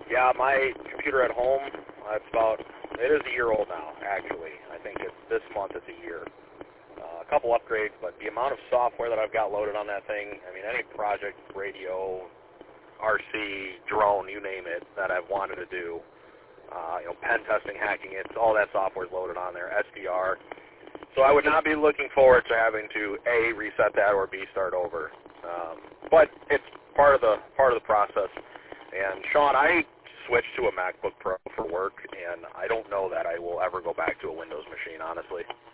Yeah, my computer at home, it is a year old now, actually. I think this month it's a year. A couple upgrades, but the amount of software that I've got loaded on that thing, I mean, any project, radio, RC, drone, you name it, that I've wanted to do, pen testing, hacking it, all that software is loaded on there, SDR. So I would not be looking forward to having to, A, reset that, or B, start over. But it's part of the process. And, Sean, I switched to a MacBook Pro for work, and I don't know that I will ever go back to a Windows machine, honestly.